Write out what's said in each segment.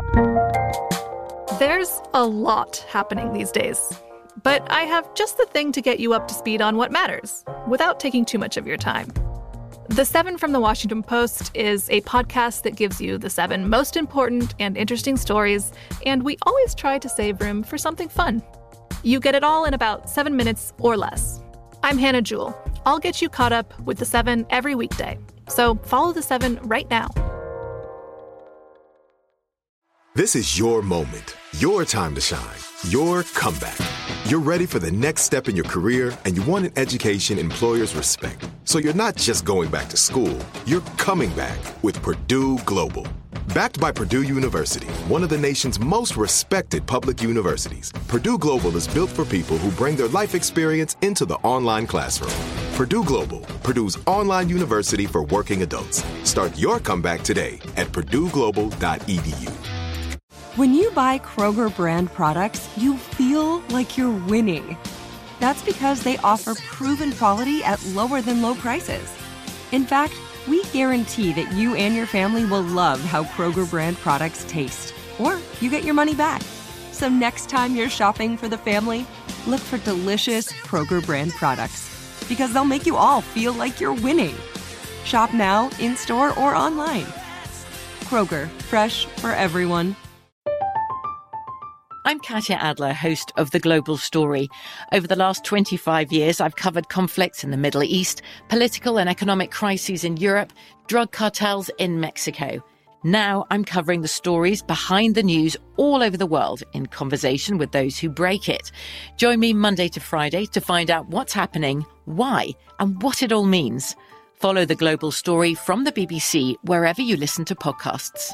There's a lot happening these days, but I have just the thing to get you up to speed on what matters, without taking too much of your time. The 7 from the Washington Post is a podcast that gives you the 7 most important and interesting stories, and we always try to save room for something fun. You get it all in about 7 minutes or less. I'm Hannah Jewell. I'll get you caught up with the 7 every weekday, so follow the 7 right now. This is your moment, your time to shine, your comeback. You're ready for the next step in your career, and you want an education employers respect. So you're not just going back to school, you're coming back with Purdue Global. Backed by Purdue University, one of the nation's most respected public universities, Purdue Global is built for people who bring their life experience into the online classroom. Purdue Global, Purdue's online university for working adults. Start your comeback today at purdueglobal.edu. When you buy Kroger brand products, you feel like you're winning. That's because they offer proven quality at lower than low prices. In fact, we guarantee that you and your family will love how Kroger brand products taste, or you get your money back. So next time you're shopping for the family, look for delicious Kroger brand products, because they'll make you all feel like you're winning. Shop now, in-store, or online. Kroger, fresh for everyone. I'm Katya Adler, host of The Global Story. Over the last 25 years, I've covered conflicts in the Middle East, political and economic crises in Europe, drug cartels in Mexico. Now I'm covering the stories behind the news all over the world in conversation with those who break it. Join me Monday to Friday to find out what's happening, why, and what it all means. Follow The Global Story from the BBC wherever you listen to podcasts.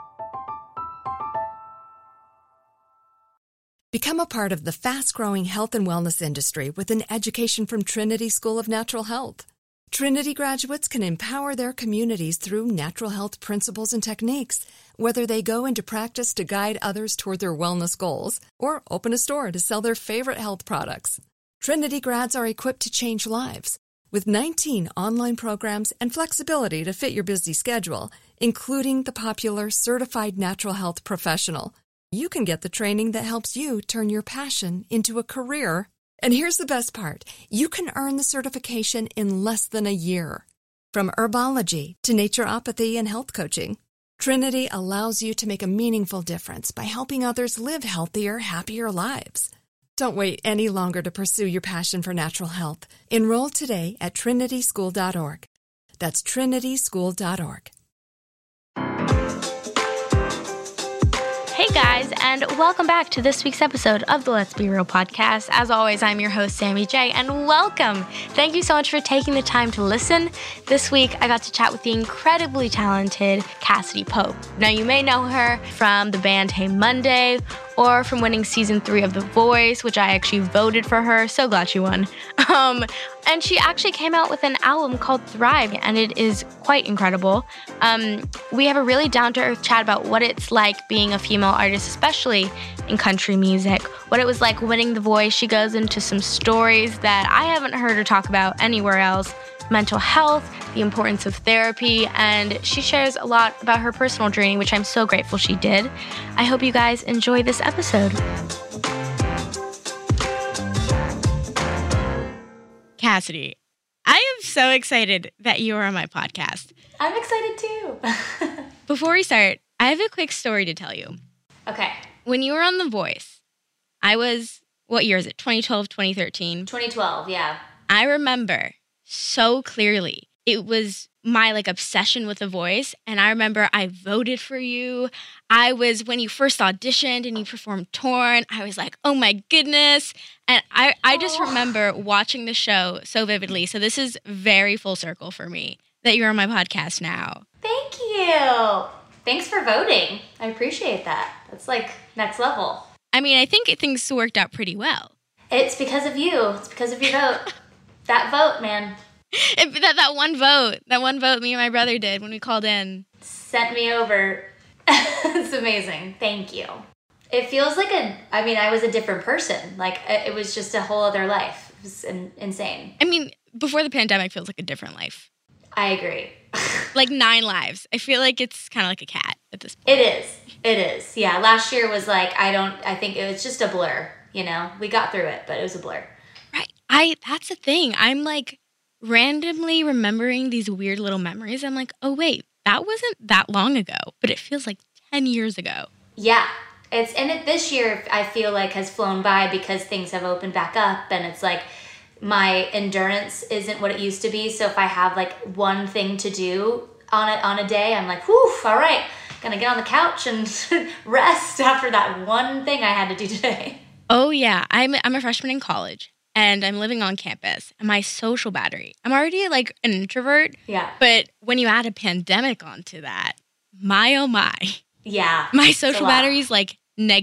Become a part of the fast-growing health and wellness industry with an education from Trinity School of Natural Health. Trinity graduates can empower their communities through natural health principles and techniques, whether they go into practice to guide others toward their wellness goals or open a store to sell their favorite health products. Trinity grads are equipped to change lives with 19 online programs and flexibility to fit your busy schedule, including the popular Certified Natural Health Professional. You can get the training that helps you turn your passion into a career. And here's the best part. You can earn the certification in less than a year. From herbology to naturopathy and health coaching, Trinity allows you to make a meaningful difference by helping others live healthier, happier lives. Don't wait any longer to pursue your passion for natural health. Enroll today at trinityschool.org. That's trinityschool.org. Hey guys, and welcome back to this week's episode of the Let's Be Real podcast. As always, I'm your host, Sammy J, and welcome. Thank you so much for taking the time to listen. This week, I got to chat with the incredibly talented Cassadee Pope. Now, you may know her from the band Hey Monday, or from winning season 3 of The Voice, which I actually voted for her. So glad she won. And she actually came out with an album called Thrive, and it is quite incredible. We have a really down-to-earth chat about what it's like being a female artist, especially in country music, what it was like winning The Voice. She goes into some stories that I haven't heard her talk about anywhere else. Mental health, the importance of therapy, and she shares a lot about her personal journey, which I'm so grateful she did. I hope you guys enjoy this episode. Cassadee, I am so excited that you are on my podcast. I'm excited too. Before we start, I have a quick story to tell you. Okay. When you were on The Voice, I was, what year is it? 2012, 2013? 2012, yeah. I remember so clearly. It was my obsession with The Voice, and I remember I voted for you. When you first auditioned and you performed Torn, I was like, oh my goodness. And I just remember watching the show so vividly. So this is very full circle for me that you're on my podcast now. Thank you. Thanks for voting. I appreciate that. That's next level. I mean, I think things worked out pretty well. It's because of you. It's because of your vote. That vote, man. That one vote me and my brother did when we called in. Sent me over. It's amazing. Thank you. It feels like I was a different person. It was just a whole other life. It was insane. I mean, before the pandemic feels like a different life. I agree. 9 lives. I feel like it's kind of like a cat at this point. It is. Yeah, last year was like, I think it was just a blur, you know? We got through it, but it was a blur. Right. That's the thing. I'm like randomly remembering these weird little memories. I'm like, oh, wait, that wasn't that long ago, but it feels like 10 years ago. Yeah. This year, I feel like has flown by because things have opened back up, and it's like my endurance isn't what it used to be. So if I have like one thing to do on a day, I'm like, whew, all right, gonna get on the couch and rest after that one thing I had to do today. Oh yeah, I'm a freshman in college and I'm living on campus, and my social battery, I'm already like an introvert. Yeah. But when you add a pandemic onto that, my oh my. Yeah. My social battery is like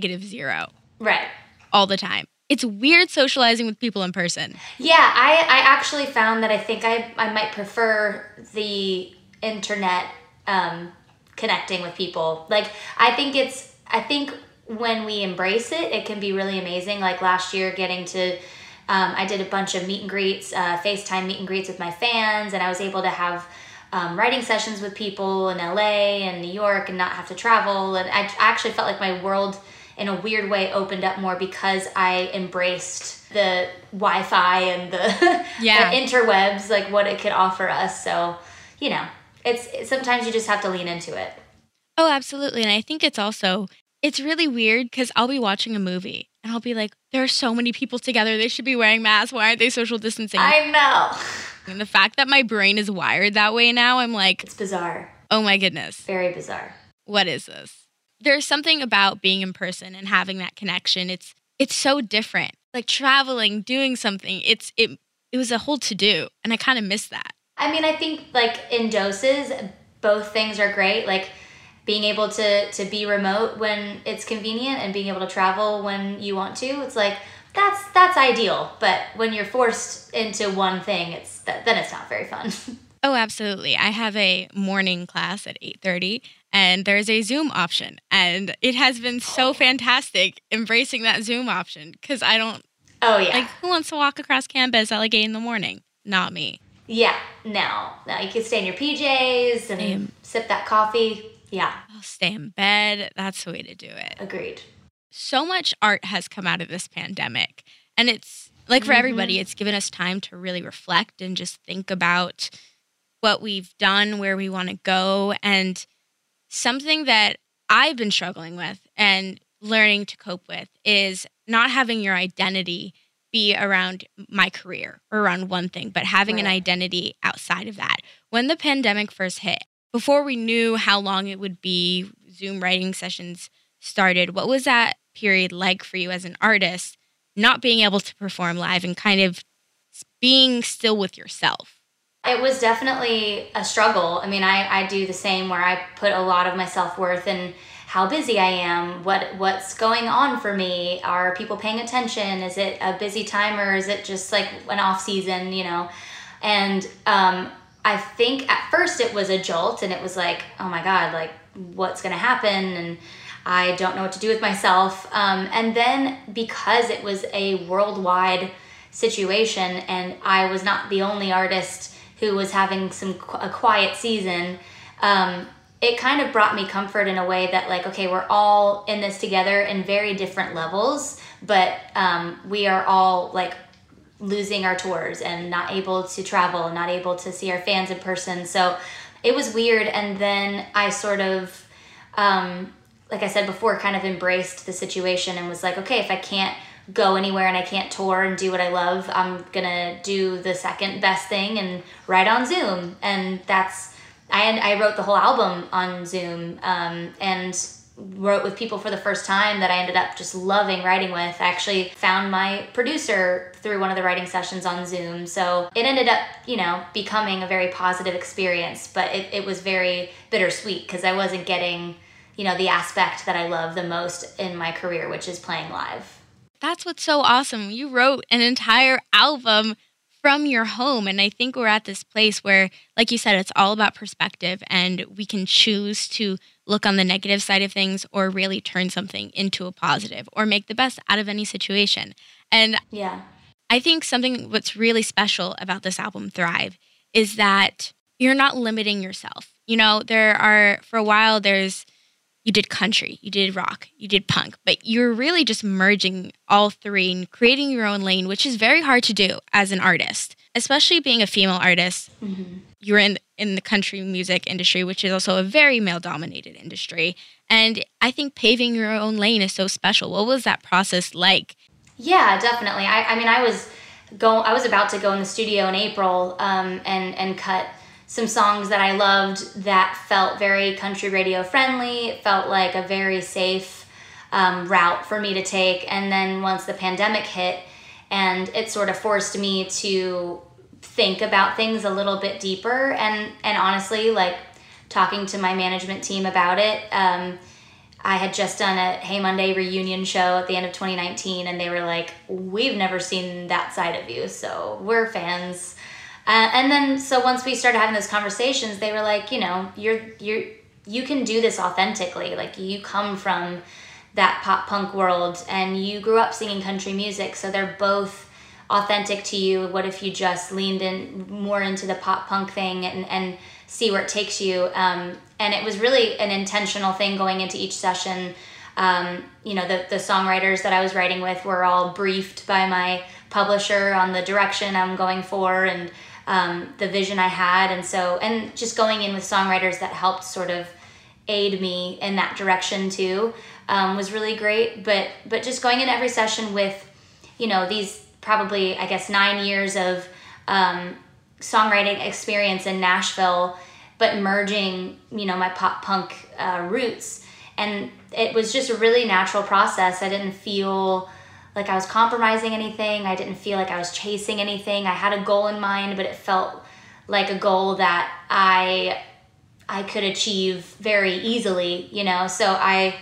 -0. Right. All the time. It's weird socializing with people in person. Yeah, I actually found that I think I might prefer the internet connecting with people. Like, I think when we embrace it, it can be really amazing. Like last year, getting to, I did a bunch of meet and greets, FaceTime meet and greets with my fans, and I was able to have writing sessions with people in LA and New York and not have to travel. And I actually felt like my world in a weird way opened up more because I embraced the Wi-Fi and the interwebs, like what it could offer us. So, you know, it's sometimes you just have to lean into it. Oh, absolutely. And I think it's really weird because I'll be watching a movie and I'll be like, there are so many people together. They should be wearing masks. Why aren't they social distancing? I know. And the fact that my brain is wired that way now, I'm like, it's bizarre. Oh my goodness. Very bizarre. What is this? There's something about being in person and having that connection. It's so different. Like traveling, doing something. It was a whole to-do, and I kind of miss that. I mean, I think like in doses, both things are great. Like being able to be remote when it's convenient and being able to travel when you want to. It's like that's ideal. But when you're forced into one thing, then it's not very fun. Oh, absolutely. I have a morning class at 8:30, and there's a Zoom option. And it has been so fantastic embracing that Zoom option because I don't... Oh, yeah. Like, who wants to walk across campus at like 8 in the morning? Not me. Yeah, no. You can stay in your PJs and sip that coffee. Yeah. I'll stay in bed. That's the way to do it. Agreed. So much art has come out of this pandemic. And it's, like for everybody, it's given us time to really reflect and just think about what we've done, where we want to go. And something that I've been struggling with and learning to cope with is not having your identity be around my career or around one thing, but having an identity outside of that. When the pandemic first hit, before we knew how long it would be, Zoom writing sessions started, what was that period like for you as an artist, not being able to perform live and kind of being still with yourself? It was definitely a struggle. I mean, I do the same where I put a lot of my self-worth in how busy I am, what's going on for me, are people paying attention, is it a busy time or is it just like an off season, you know? And I think at first it was a jolt and it was like, oh my God, like what's gonna happen? And I don't know what to do with myself. And then because it was a worldwide situation and I was not the only artist who was having a quiet season, it kind of brought me comfort in a way that like, okay, we're all in this together in very different levels, but we are all like losing our tours and not able to travel and not able to see our fans in person. So it was weird. And then I sort of, like I said before, kind of embraced the situation and was like, okay, if I can't go anywhere and I can't tour and do what I love, I'm gonna do the second best thing and write on Zoom. And I wrote the whole album on Zoom and wrote with people for the first time that I ended up just loving writing with. I actually found my producer through one of the writing sessions on Zoom. So it ended up, you know, becoming a very positive experience, but it was very bittersweet because I wasn't getting, you know, the aspect that I love the most in my career, which is playing live. That's what's so awesome. You wrote an entire album from your home. And I think we're at this place where, like you said, it's all about perspective and we can choose to look on the negative side of things or really turn something into a positive or make the best out of any situation. And yeah, I think something what's really special about this album, Thrive, is that you're not limiting yourself. You know, for a while, there's you did country, you did rock, you did punk, but you're really just merging all three and creating your own lane, which is very hard to do as an artist, especially being a female artist. Mm-hmm. You're in the country music industry, which is also a very male-dominated industry. And I think paving your own lane is so special. What was that process like? Yeah, definitely. I mean, I was about to go in the studio in April and cut some songs that I loved that felt very country radio friendly. It felt like a very safe route for me to take. And then once the pandemic hit, and it sort of forced me to think about things a little bit deeper, and honestly, like, talking to my management team about it, I had just done a Hey Monday reunion show at the end of 2019, and they were like, we've never seen that side of you, so we're fans. And then, so once we started having those conversations, they were like, you know, you can do this authentically. Like, you come from that pop punk world, and you grew up singing country music, so they're both authentic to you. What if you just leaned in more into the pop punk thing and see where it takes you? And it was really an intentional thing going into each session. You know, the songwriters that I was writing with were all briefed by my publisher on the direction I'm going for, and the vision I had. And just going in with songwriters that helped sort of aid me in that direction too, was really great. But just going in every session with, you know, these probably, I guess, 9 years of songwriting experience in Nashville, but merging, you know, my pop punk roots. And it was just a really natural process. I didn't feel like I was compromising anything. I didn't feel like I was chasing anything. I had a goal in mind, but it felt like a goal that I could achieve very easily, you know. So I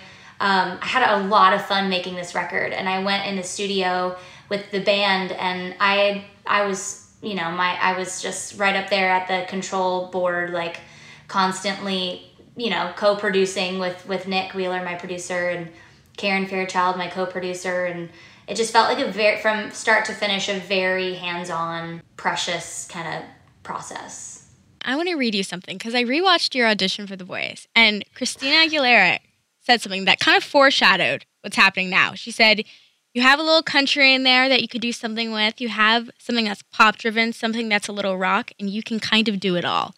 had a lot of fun making this record, and I went in the studio with the band, and I was, you know, I was just right up there at the control board, like constantly, you know, co-producing with Nick Wheeler, my producer, and Karen Fairchild, my co-producer, and it just felt like from start to finish, a very hands-on, precious kind of process. I want to read you something, because I rewatched your audition for The Voice, and Christina Aguilera said something that kind of foreshadowed what's happening now. She said, you have a little country in there that you could do something with. You have something that's pop-driven, something that's a little rock, and you can kind of do it all.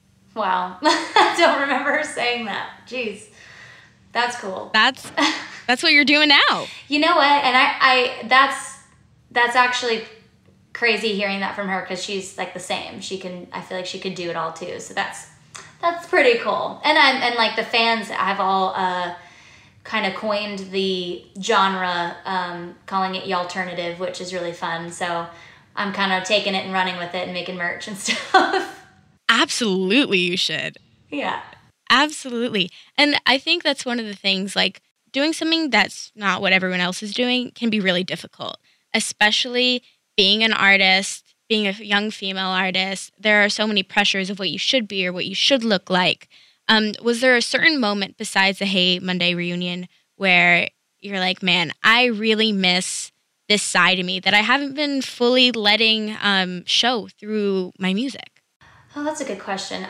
Wow. I don't remember her saying that. Jeez. That's cool. That's what you're doing now. You know what? And I that's actually crazy hearing that from her, because she's like the same. I feel like she could do it all too. So that's pretty cool. And like the fans have all kind of coined the genre, calling it y'alternative, which is really fun. So I'm kind of taking it and running with it and making merch and stuff. Absolutely, you should. Yeah. Absolutely. And I think that's one of the things, like, doing something that's not what everyone else is doing can be really difficult, especially being an artist, being a young female artist. There are so many pressures of what you should be or what you should look like. Was there a certain moment besides the Hey Monday reunion where you're like, man, I really miss this side of me that I haven't been fully letting show through my music? Oh, that's a good question.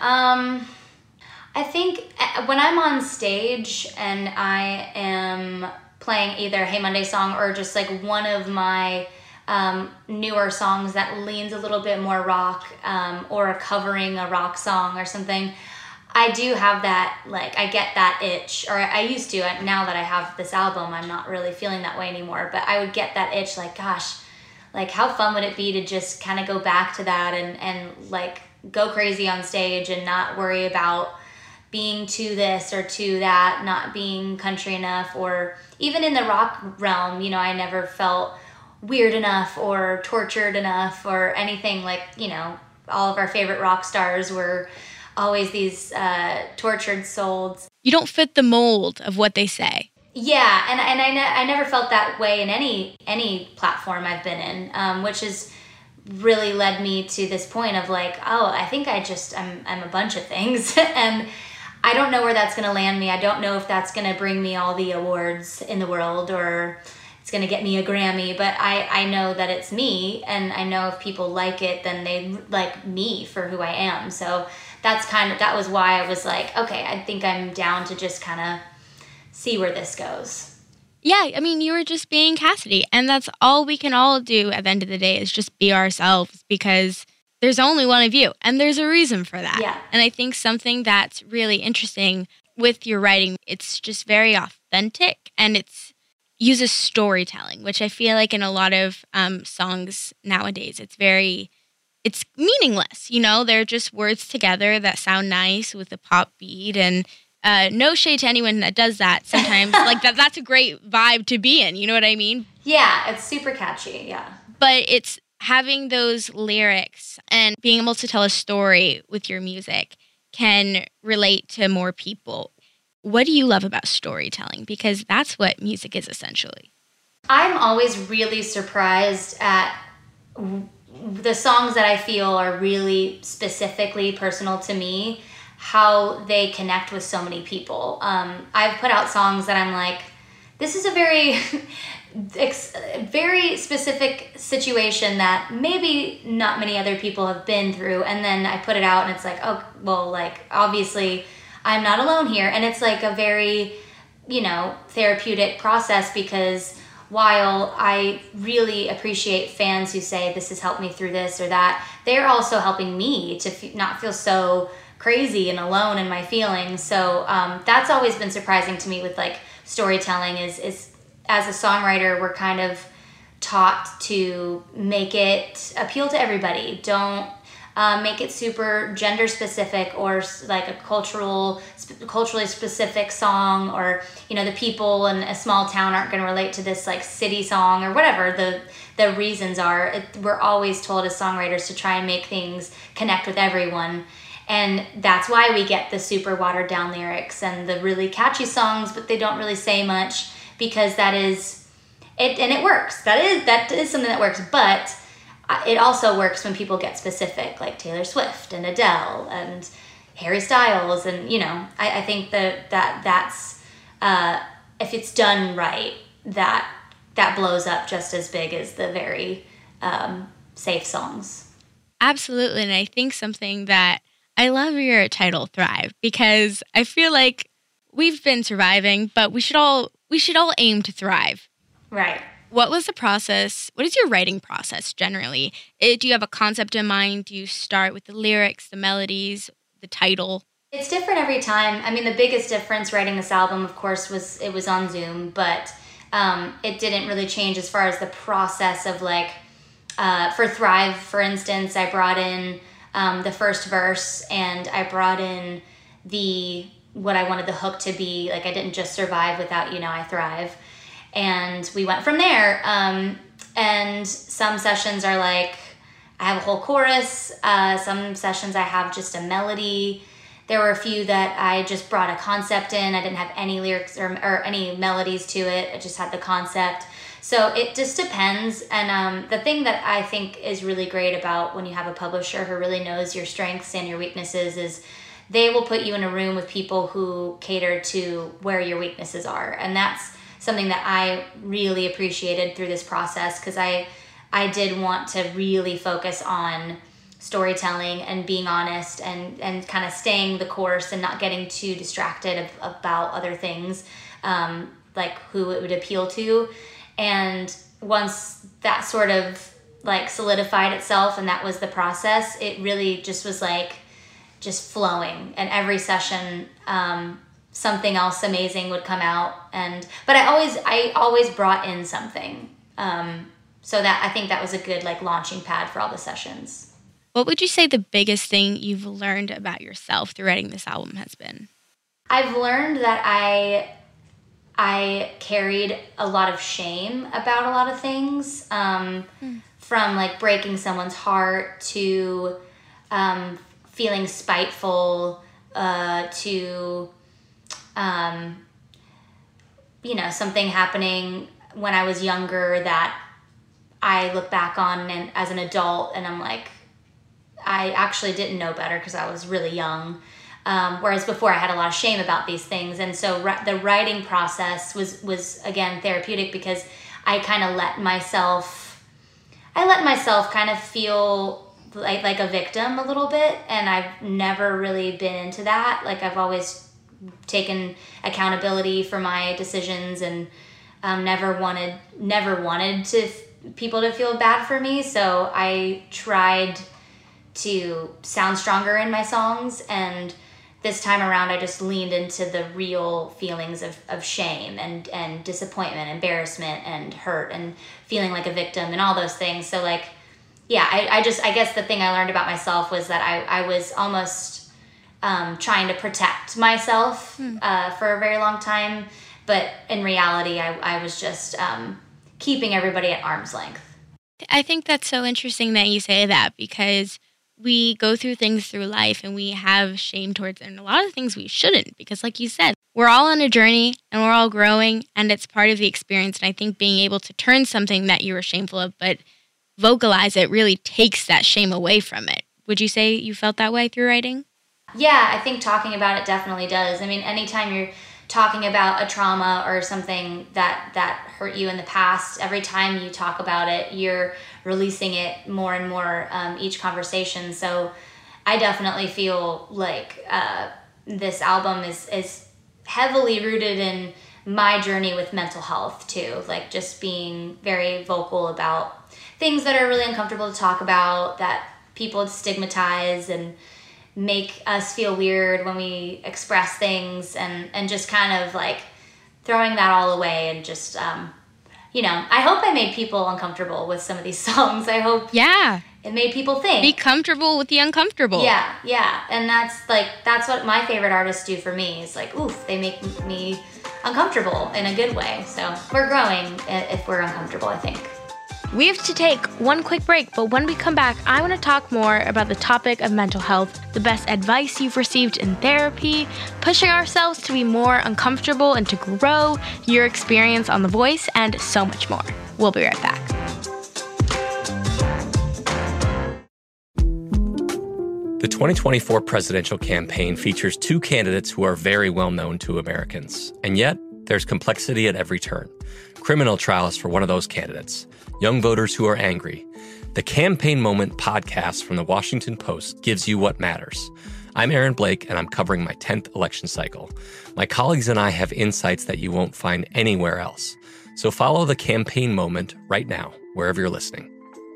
I think when I'm on stage and I am playing either Hey Monday song or just like one of my newer songs that leans a little bit more rock, or covering a rock song or something, I do have that, like, I get that itch, or I used to. Now that I have this album, I'm not really feeling that way anymore, but I would get that itch, like, gosh, like, how fun would it be to just kind of go back to that and like go crazy on stage and not worry about being to this or to that, not being country enough, or even in the rock realm, you know, I never felt weird enough or tortured enough or anything. Like, you know, all of our favorite rock stars were always these tortured souls. You don't fit the mold of what they say. Yeah, and I never felt that way in any platform I've been in, which has really led me to this point of like, oh, I think I'm a bunch of things, and I don't know where that's going to land me. I don't know if that's going to bring me all the awards in the world or it's going to get me a Grammy, but I know that it's me, and I know if people like it, then they like me for who I am. So that was why I was like, okay, I think I'm down to just kind of see where this goes. Yeah, I mean, you were just being Cassidy, and that's all we can all do at the end of the day is just be ourselves, because there's only one of you, and there's a reason for that. Yeah. And I think something that's really interesting with your writing, it's just very authentic, and it's uses storytelling, which I feel like in a lot of songs nowadays, it's meaningless. You know, they're just words together that sound nice with a pop beat, and no shade to anyone that does that sometimes. Like that's a great vibe to be in. You know what I mean? Yeah, it's super catchy. Yeah. But it's having those lyrics and being able to tell a story with your music can relate to more people. What do you love about storytelling? Because that's what music is essentially. I'm always really surprised at the songs that I feel are really specifically personal to me, how they connect with so many people. I've put out songs that I'm like, this is a very, very specific situation that maybe not many other people have been through. And then I put it out and it's like, oh, well, like, obviously I'm not alone here. And it's like a very, therapeutic process, because while I really appreciate fans who say this has helped me through this or that, they're also helping me to not feel so crazy and alone in my feelings. So that's always been surprising to me with like storytelling is as a songwriter, we're kind of taught to make it appeal to everybody. Don't make it super gender specific or like a culturally specific song, or the people in a small town aren't going to relate to this like city song, or whatever the reasons are. We're always told as songwriters to try and make things connect with everyone, and that's why we get the super watered down lyrics and the really catchy songs, but they don't really say much, because that is it, and it works. That is something that works, but it also works when people get specific, like Taylor Swift and Adele and Harry Styles, and I think that's if it's done right, that blows up just as big as the very safe songs. Absolutely, and I think something that I love your title, Thrive, because I feel like we've been surviving, but we should all aim to thrive. Right. What was the process? What is your writing process generally? Do you have a concept in mind? Do you start with the lyrics, the melodies, the title? It's different every time. I mean, the biggest difference writing this album, of course, was it was on Zoom, but it didn't really change as far as the process of like, for Thrive, for instance, I brought in the first verse, and I brought in what I wanted the hook to be. Like, I didn't just survive without, I thrive. And we went from there. And some sessions are like, I have a whole chorus. Some sessions I have just a melody. There were a few that I just brought a concept in. I didn't have any lyrics or any melodies to it. I just had the concept. So it just depends. And the thing that I think is really great about when you have a publisher who really knows your strengths and your weaknesses is they will put you in a room with people who cater to where your weaknesses are. And that's something that I really appreciated through this process, because I did want to really focus on storytelling and being honest and kind of staying the course and not getting too distracted about other things, like who it would appeal to. And once that sort of like solidified itself and that was the process, it really just was like just flowing. And every session, something else amazing would come out, but I always brought in something, so that I think that was a good like launching pad for all the sessions. What would you say the biggest thing you've learned about yourself through writing this album has been? I've learned that I carried a lot of shame about a lot of things, from like breaking someone's heart to feeling spiteful, to something happening when I was younger that I look back on and as an adult and I'm like, I actually didn't know better because I was really young. Whereas before I had a lot of shame about these things. And so the writing process was again therapeutic, because I kind of let myself kind of feel like a victim a little bit. And I've never really been into that. Like I've always taken accountability for my decisions, and never wanted people to feel bad for me. So I tried to sound stronger in my songs, and this time around I just leaned into the real feelings of shame and disappointment, embarrassment and hurt and feeling like a victim and all those things. So like, yeah, I guess the thing I learned about myself was that I was almost trying to protect myself for a very long time, but in reality I was just keeping everybody at arm's length. I think that's so interesting that you say that, because we go through things through life and we have shame towards it, and a lot of things we shouldn't, because like you said, we're all on a journey and we're all growing, and it's part of the experience. And I think being able to turn something that you were shameful of but vocalize it really takes that shame away from it. Would you say you felt that way through writing? Yeah, I think talking about it definitely does. I mean, anytime you're talking about a trauma or something that hurt you in the past, every time you talk about it, you're releasing it more and more each conversation. So I definitely feel like this album is heavily rooted in my journey with mental health too, like just being very vocal about things that are really uncomfortable to talk about, that people stigmatize and make us feel weird when we express things, and just kind of like throwing that all away and just I hope I made people uncomfortable with some of these songs. I hope it made people think. Be comfortable with the uncomfortable. Yeah. And that's what my favorite artists do for me, is like, oof, they make me uncomfortable in a good way. So we're growing if we're uncomfortable, I think. We have to take one quick break, but when we come back, I want to talk more about the topic of mental health, the best advice you've received in therapy, pushing ourselves to be more uncomfortable and to grow, your experience on The Voice, and so much more. We'll be right back. The 2024 presidential campaign features two candidates who are very well known to Americans. And yet, there's complexity at every turn. Criminal trials for one of those candidates. Young voters who are angry. The Campaign Moment podcast from the Washington Post gives you what matters. I'm Aaron Blake, and I'm covering my 10th election cycle. My colleagues and I have insights that you won't find anywhere else. So follow The Campaign Moment right now, wherever you're listening.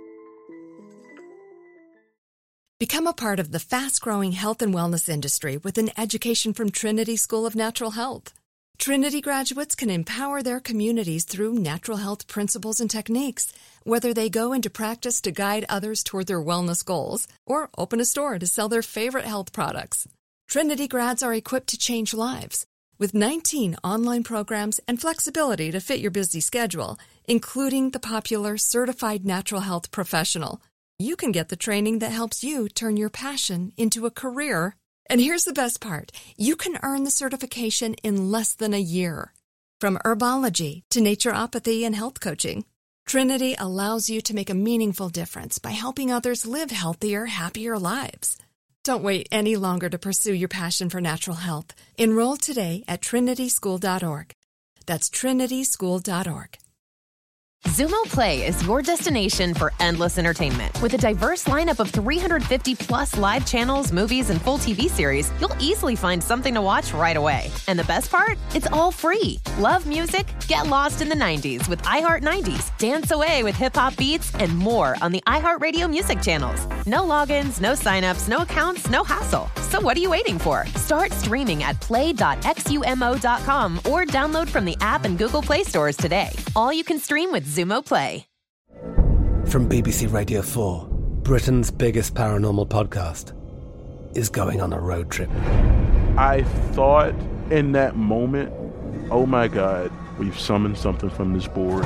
Become a part of the fast-growing health and wellness industry with an education from Trinity School of Natural Health. Trinity graduates can empower their communities through natural health principles and techniques, whether they go into practice to guide others toward their wellness goals or open a store to sell their favorite health products. Trinity grads are equipped to change lives with 19 online programs and flexibility to fit your busy schedule, including the popular Certified Natural Health Professional. You can get the training that helps you turn your passion into a career. And here's the best part. You can earn the certification in less than a year. From herbology to naturopathy and health coaching, Trinity allows you to make a meaningful difference by helping others live healthier, happier lives. Don't wait any longer to pursue your passion for natural health. Enroll today at trinityschool.org. That's trinityschool.org. Xumo Play is your destination for endless entertainment. With a diverse lineup of 350-plus live channels, movies, and full TV series, you'll easily find something to watch right away. And the best part? It's all free. Love music? Get lost in the 90s with iHeart 90s, dance away with hip-hop beats, and more on the iHeartRadio music channels. No logins, no signups, no accounts, no hassle. So what are you waiting for? Start streaming at play.xumo.com or download from the app and Google Play stores today. All you can stream with Xumo Play. From BBC Radio 4, Britain's biggest paranormal podcast is going on a road trip. I thought in that moment, oh my God, we've summoned something from this board.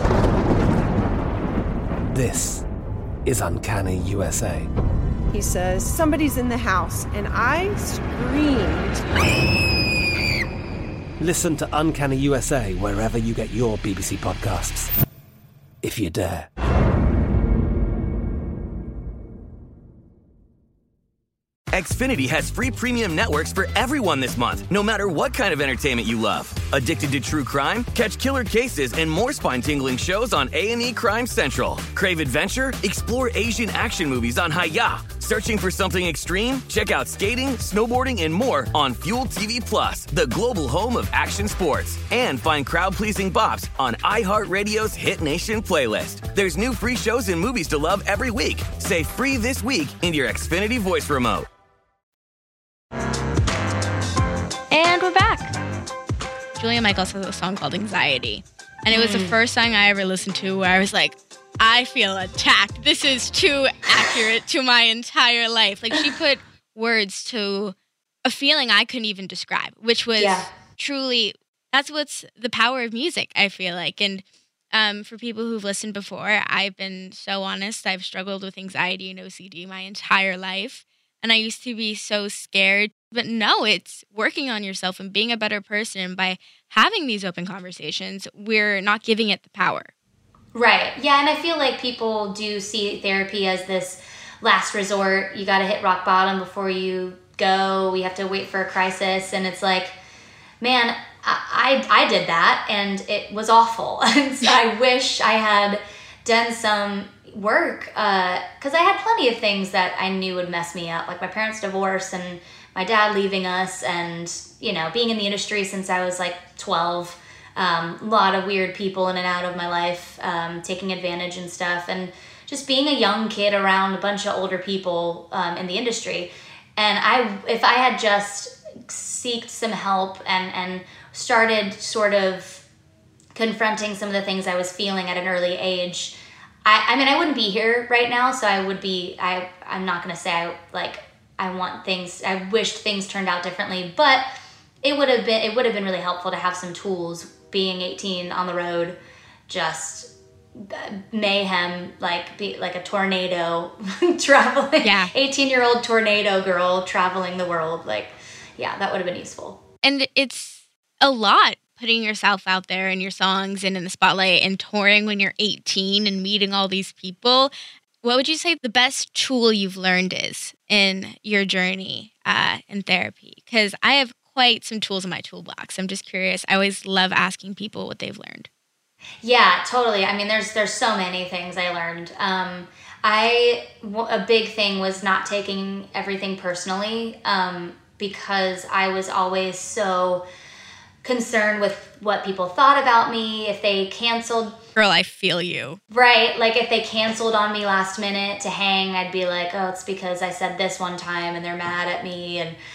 This is Uncanny USA. He says, somebody's in the house, and I screamed. Listen to Uncanny USA wherever you get your BBC podcasts, if you dare. Xfinity has free premium networks for everyone this month, no matter what kind of entertainment you love. Addicted to true crime? Catch killer cases and more spine-tingling shows on A&E Crime Central. Crave adventure? Explore Asian action movies on Hi-YAH. Searching for something extreme? Check out skating, snowboarding, and more on Fuel TV Plus, the global home of action sports. And find crowd-pleasing bops on iHeartRadio's Hit Nation playlist. There's new free shows and movies to love every week. Say free this week in your Xfinity voice remote. And we're back. Julia Michaels has a song called Anxiety. And it was the first song I ever listened to where I was like, I feel attacked. This is too accurate to my entire life. Like, she put words to a feeling I couldn't even describe, which was truly, that's what's the power of music, I feel like. And for people who've listened before, I've been so honest. I've struggled with anxiety and OCD my entire life. And I used to be so scared. But no, it's working on yourself and being a better person. And by having these open conversations, we're not giving it the power. Right. Yeah, and I feel like people do see therapy as this last resort. You got to hit rock bottom before you go. We have to wait for a crisis. And it's like, man, I did that, and it was awful. And so I wish I had done some work, because I had plenty of things that I knew would mess me up, like my parents' divorce and my dad leaving us, and, you know, being in the industry since I was like 12. A lot of weird people in and out of my life, taking advantage and stuff, and just being a young kid around a bunch of older people in the industry. And if I had just sought some help and started sort of confronting some of the things I was feeling at an early age, I mean, I wouldn't be here right now. So I'm not going to say I wished things turned out differently, but it would have been really helpful to have some tools. Being 18 on the road, just mayhem, be like a tornado traveling. Yeah. 18-year-old tornado girl traveling the world. That would have been useful. And it's a lot putting yourself out there in your songs and in the spotlight and touring when you're 18 and meeting all these people. What would you say the best tool you've learned is in your journey in therapy? Because I have quite some tools in my toolbox. I'm just curious. I always love asking people what they've learned. Yeah, totally. I mean, there's so many things I learned. A big thing was not taking everything personally, because I was always so concerned with what people thought about me. If they canceled. Girl, I feel you. Right. Like if they canceled on me last minute to hang, I'd be like, oh, it's because I said this one time and they're mad at me.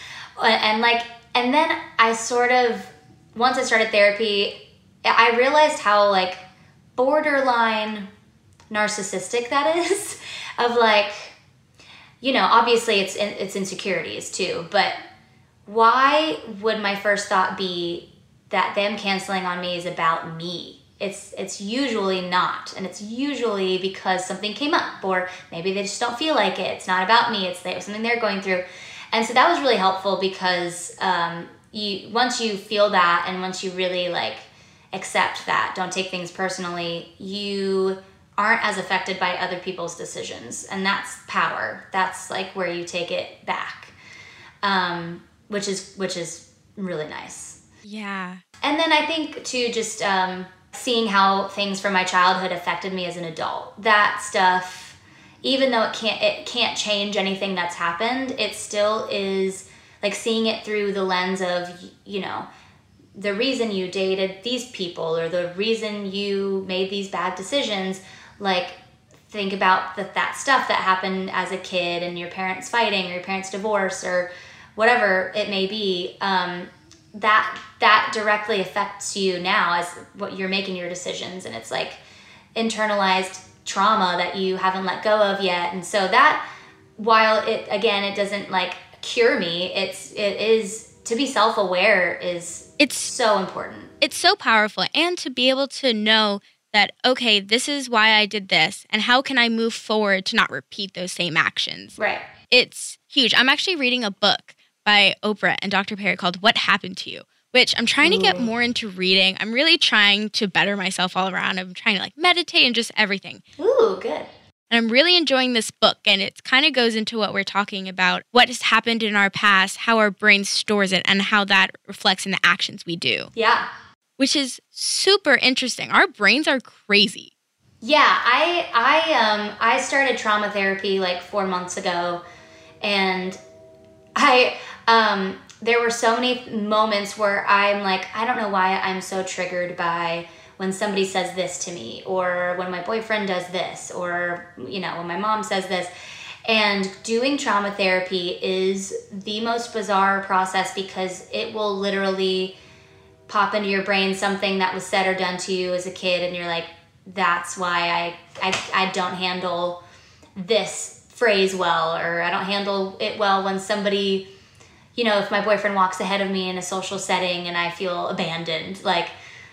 And then I once I started therapy, I realized how borderline narcissistic that is. Of obviously it's insecurities too, but why would my first thought be that them canceling on me is about me? It's usually not, and it's usually because something came up, or maybe they just don't feel like it. It's not about me. It's something they're going through. And so that was really helpful because once you feel that, and once you really accept that, don't take things personally, you aren't as affected by other people's decisions. And that's power. That's where you take it back, which is really nice. Yeah. And then I think too, just seeing how things from my childhood affected me as an adult. That stuff, even though it can't change anything that's happened, it still is seeing it through the lens of, the reason you dated these people, or the reason you made these bad decisions. Think about that stuff that happened as a kid, and your parents fighting, or your parents' divorce, or whatever it may be. That directly affects you now as what you're making your decisions, and it's internalized trauma that you haven't let go of yet. And so that, while it doesn't cure me, it is to be self-aware it's so important. It's so powerful, and to be able to know that, okay, this is why I did this, and how can I move forward to not repeat those same actions? Right. It's huge. I'm actually reading a book by Oprah and Dr. Perry called What Happened to You, which I'm trying to get more into reading. I'm really trying to better myself all around. I'm trying to meditate and just everything. Ooh, good. And I'm really enjoying this book, and it kind of goes into what we're talking about, what has happened in our past, how our brain stores it, and how that reflects in the actions we do. Yeah. Which is super interesting. Our brains are crazy. Yeah, I started trauma therapy like 4 months ago, and there were so many moments where I'm like, I don't know why I'm so triggered by when somebody says this to me, or when my boyfriend does this, or, you know, when my mom says this. And doing trauma therapy is the most bizarre process because it will literally pop into your brain something that was said or done to you as a kid, and you're like, that's why I don't handle this phrase well, or I don't handle it well when somebody, you know, if my boyfriend walks ahead of me in a social setting and I feel abandoned, like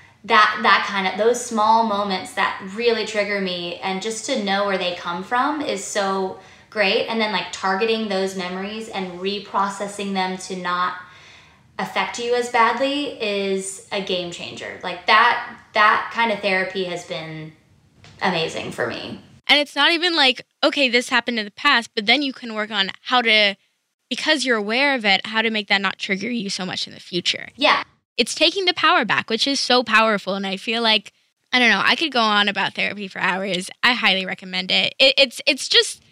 that kind of, those small moments that really trigger me, and just to know where they come from is so great. And then like targeting those memories and reprocessing them to not affect you as badly is a game changer. Like that kind of therapy has been amazing for me. And it's not even like, okay, this happened in the past, but then you can work on how to, because you're aware of it, how to make that not trigger you so much in the future. Yeah. It's taking the power back, which is so powerful. And I feel like, I don't know, I could go on about therapy for hours. I highly recommend it. It's just,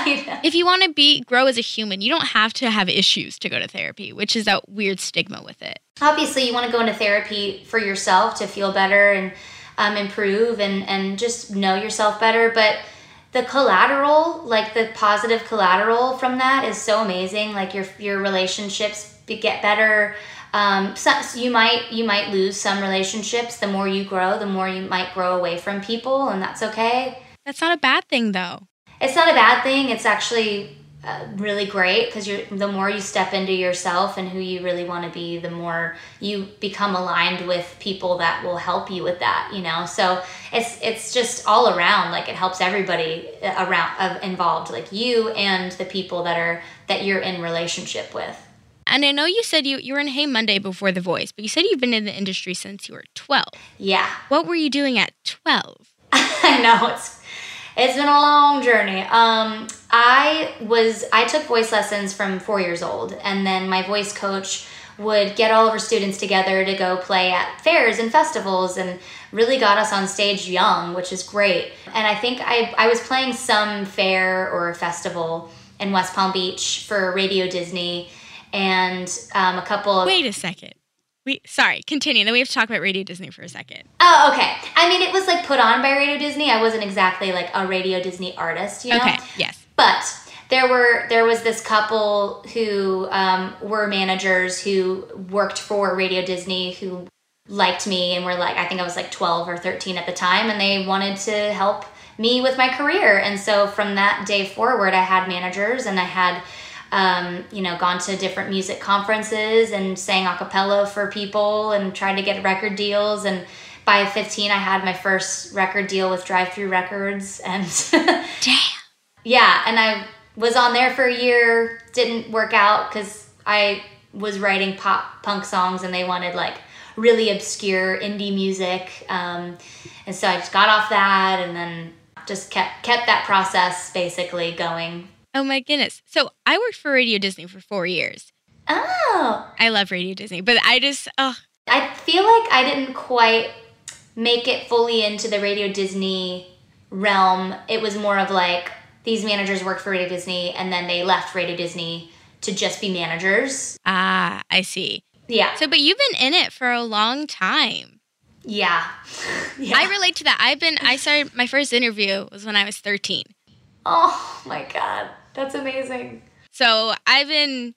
if you want to grow as a human, you don't have to have issues to go to therapy, which is that weird stigma with it. Obviously, you want to go into therapy for yourself to feel better and improve and just know yourself better. But the collateral, like the positive collateral from that is so amazing. Like your relationships get better. So you might lose some relationships. The more you grow, the more you might grow away from people, and that's okay. That's not a bad thing, though. It's not a bad thing. It's actually really great, because the more you step into yourself and who you really want to be, the more you become aligned with people that will help you with that, you know? So it's just all around, like it helps everybody around involved, like you and the people that you're in relationship with. And I know you said you were in Hey Monday before The Voice, but you said you've been in the industry since you were 12. Yeah. What were you doing at 12? I know, it's been a long journey. I took voice lessons from 4 years old, and then my voice coach would get all of our students together to go play at fairs and festivals, and really got us on stage young, which is great. And I think I was playing some fair or festival in West Palm Beach for Radio Disney, and a couple of... Wait a second. Sorry, continue. Then we have to talk about Radio Disney for a second. Oh, okay. I mean, it was like put on by Radio Disney. I wasn't exactly like a Radio Disney artist, you know? Okay, yes. But there was this couple who were managers who worked for Radio Disney who liked me and were like, I think I was like 12 or 13 at the time, and they wanted to help me with my career. And so from that day forward, I had managers, and I had gone to different music conferences and sang a cappella for people and tried to get record deals. And by 15, I had my first record deal with Drive-Thru Records. And damn. Yeah, and I was on there for a year. Didn't work out because I was writing pop punk songs, and they wanted like really obscure indie music. And so I just got off that, and then just kept that process basically going. Oh my goodness. So I worked for Radio Disney for 4 years. Oh. I love Radio Disney, but I feel like I didn't quite make it fully into the Radio Disney realm. It was more of like, these managers worked for Radio Disney, and then they left Radio Disney to just be managers. Ah, I see. Yeah. So, but you've been in it for a long time. Yeah. I relate to that. I started, my first interview was when I was 13. Oh my God. That's amazing. So I've been,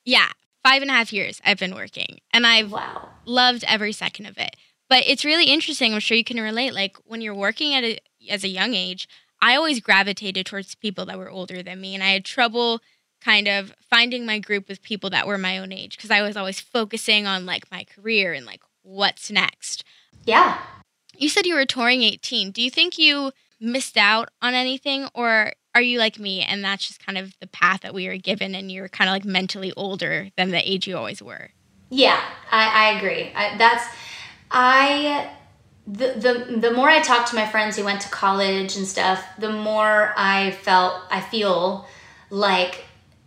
5.5 years I've been working, and I've loved every second of it. But it's really interesting. I'm sure you can relate. Like when you're working as a young age, I always gravitated towards people that were older than me, and I had trouble kind of finding my group with people that were my own age, because I was always focusing on like my career and like what's next. Yeah. You said you were touring 18. Do you think you missed out on anything, or are you like me and that's just kind of the path that we were given, and you're kind of like mentally older than the age you always were? Yeah, I agree. I the more I talked to my friends who went to college and stuff, the more I feel like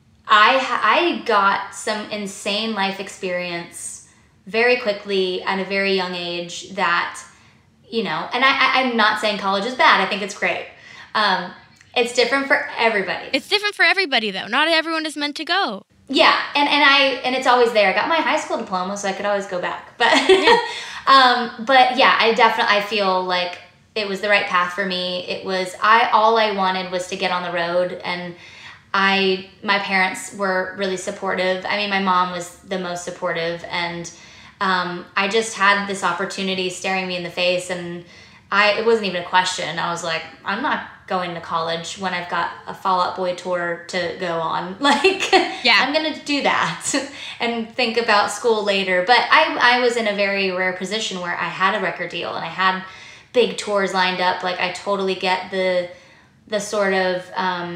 I got some insane life experience very quickly at a very young age that, and I'm not saying college is bad. I think it's great. It's different for everybody. It's different for everybody, though. Not everyone is meant to go. Yeah, and it's always there. I got my high school diploma, so I could always go back. But but yeah, I feel like it was the right path for me. It was all I wanted was to get on the road, and my parents were really supportive. I mean, my mom was the most supportive, and I just had this opportunity staring me in the face, and it wasn't even a question. I was like, I'm not going to college when I've got a Fall Out Boy tour to go on. I'm going to do that and think about school later. But I was in a very rare position where I had a record deal and I had big tours lined up. Like, I totally get the sort of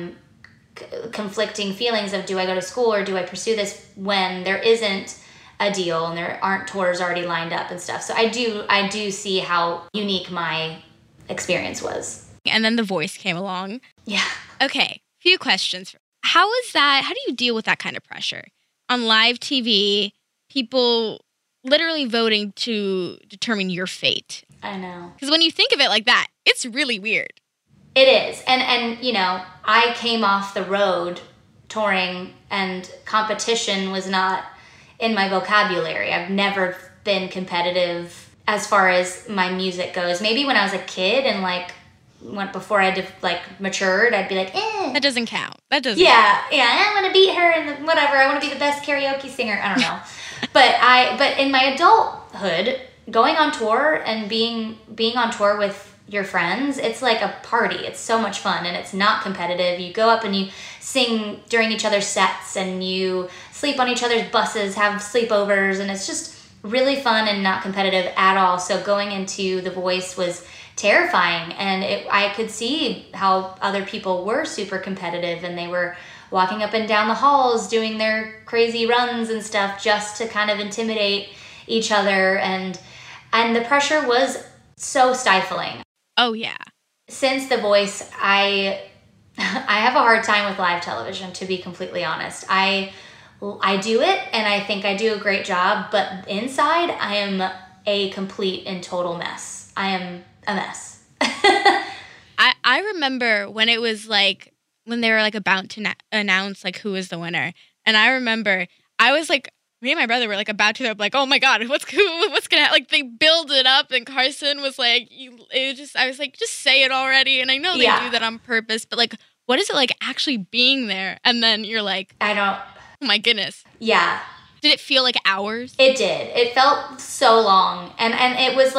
conflicting feelings of, do I go to school or do I pursue this when there isn't a deal and there aren't tours already lined up and stuff. So I do see how unique my experience was. And then The Voice came along. Yeah. Okay, few questions. How do you deal with that kind of pressure? On live TV, people literally voting to determine your fate. I know. Because when you think of it like that, it's really weird. It is. And I came off the road touring, and competition was not in my vocabulary. I've never been competitive as far as my music goes. Maybe when I was a kid and before I matured, I'd be like, eh. That doesn't count. That doesn't count. I'm gonna beat her and whatever. I want to be the best karaoke singer. I don't know. but in my adulthood, going on tour and being on tour with your friends, it's like a party. It's so much fun, and it's not competitive. You go up and you sing during each other's sets, and you sleep on each other's buses, have sleepovers, and it's just really fun and not competitive at all. So going into The Voice was terrifying, and I could see how other people were super competitive, and they were walking up and down the halls doing their crazy runs and stuff just to kind of intimidate each other, and the pressure was so stifling. Oh yeah. Since The Voice, I have a hard time with live television, to be completely honest. I do it, and I think I do a great job, but inside I am a complete and total mess. I am a mess. I remember when it was when they were about to announce who was the winner, and I remember I was me and my brother were about to oh my god, what's gonna they build it up, and Carson was I was just say it already, and I know they do that on purpose, but what is it actually being there? And then you're I don't. Oh my goodness. Yeah. Did it feel like hours? It did. It felt so long, and it was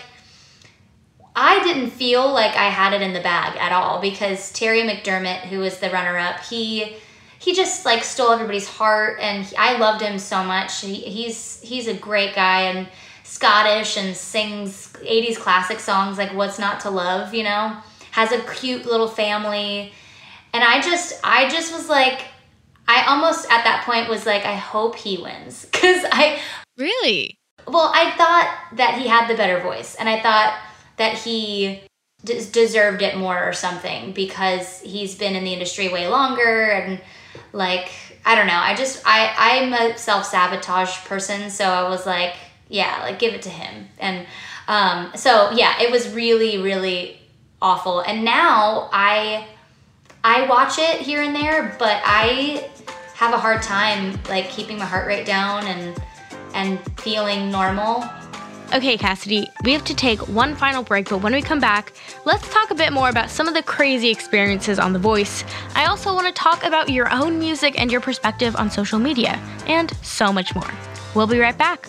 I didn't feel like I had it in the bag at all, because Terry McDermott, who was the runner-up, he just stole everybody's heart, and I loved him so much. He's a great guy, and Scottish, and sings 80s classic songs like What's Not to Love, has a cute little family, and I just was I almost at that point was I hope he wins, because Really? Well, I thought that he had the better voice, and I thought that he deserved it more or something, because he's been in the industry way longer, and I don't know. I'm a self-sabotage person, so I was give it to him. And so yeah, it was really, really awful. And now I watch it here and there, but I have a hard time keeping my heart rate down and feeling normal. Okay, Cassidy, we have to take one final break, but when we come back, let's talk a bit more about some of the crazy experiences on The Voice. I also want to talk about your own music and your perspective on social media, and so much more. We'll be right back.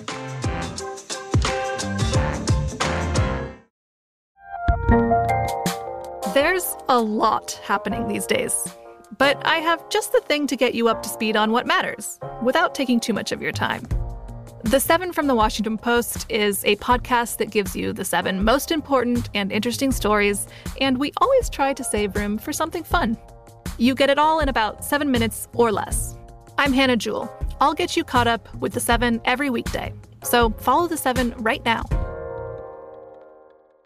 There's a lot happening these days, but I have just the thing to get you up to speed on what matters, without taking too much of your time. The 7 from the Washington Post is a podcast that gives you the 7 most important and interesting stories, and we always try to save room for something fun. You get it all in about 7 minutes or less. I'm Hannah Jewell. I'll get you caught up with the 7 every weekday, so follow the 7 right now.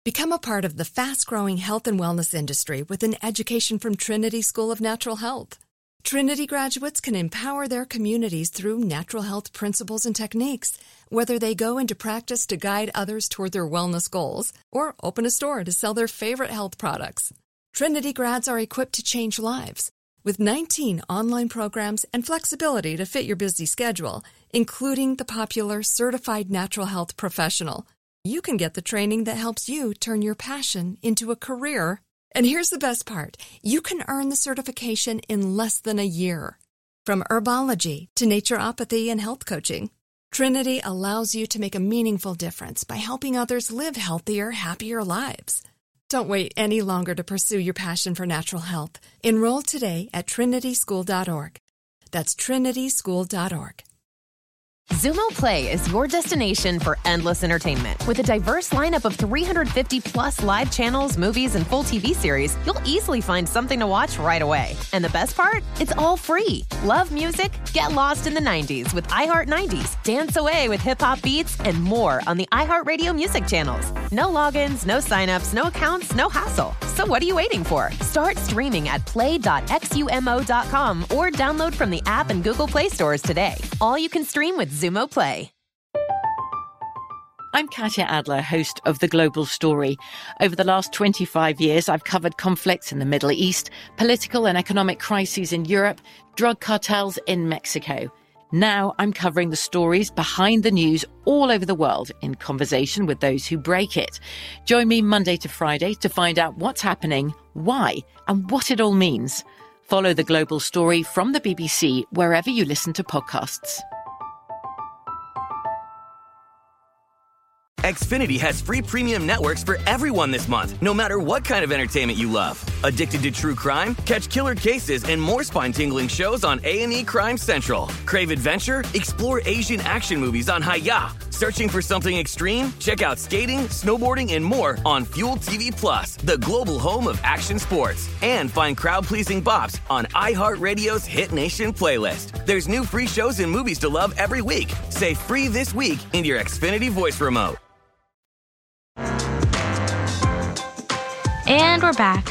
Become a part of the fast-growing health and wellness industry with an education from Trinity School of Natural Health. Trinity graduates can empower their communities through natural health principles and techniques, whether they go into practice to guide others toward their wellness goals or open a store to sell their favorite health products. Trinity grads are equipped to change lives with 19 online programs and flexibility to fit your busy schedule, including the popular Certified Natural Health Professional. You can get the training that helps you turn your passion into a career. And here's the best part. You can earn the certification in less than a year. From herbology to naturopathy and health coaching, Trinity allows you to make a meaningful difference by helping others live healthier, happier lives. Don't wait any longer to pursue your passion for natural health. Enroll today at trinityschool.org. That's trinityschool.org. Zumo Play is your destination for endless entertainment. With a diverse lineup of 350 plus live channels, movies, and full TV series, you'll easily find something to watch right away. And the best part? It's all free. Love music? Get lost in the 90s with iHeart 90s, dance away with hip-hop beats, and more on the iHeartRadio music channels. No logins, no signups, no accounts, no hassle. So what are you waiting for? Start streaming at play.xumo.com or download from the app and Google Play stores today. All you can stream with Zumo Play. I'm Katya Adler, host of The Global Story. Over the last 25 years, I've covered conflicts in the Middle East, political and economic crises in Europe, drug cartels in Mexico. Now I'm covering the stories behind the news all over the world in conversation with those who break it. Join me Monday to Friday to find out what's happening, why, and what it all means. Follow The Global Story from the BBC wherever you listen to podcasts. Xfinity has free premium networks for everyone this month, no matter what kind of entertainment you love. Addicted to true crime? Catch killer cases and more spine-tingling shows on A&E Crime Central. Crave adventure? Explore Asian action movies on Hi-YAH. Searching for something extreme? Check out skating, snowboarding, and more on Fuel TV Plus, the global home of action sports. And find crowd-pleasing bops on iHeartRadio's Hit Nation playlist. There's new free shows and movies to love every week. Say free this week in your Xfinity voice remote. And we're back.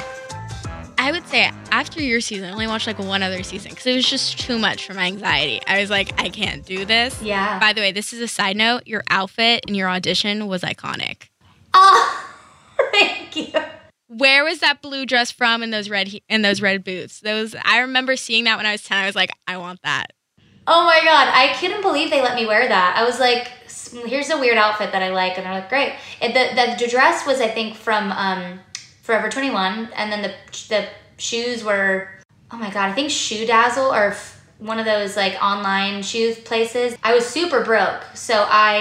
I would say after your season, I only watched like one other season because it was just too much for my anxiety. I was like, I can't do this. Yeah. By the way, this is a side note. Your outfit in your audition was iconic. Oh, thank you. Where was that blue dress from and those red boots? I remember seeing that when I was 10. I was like, I want that. Oh my God. I couldn't believe they let me wear that. I was like, here's a weird outfit that I like. And they're like, great. The dress was, I think, from Forever 21. And then the shoes were, oh my God, I think Shoe Dazzle or one of those like online shoe places. I was super broke. So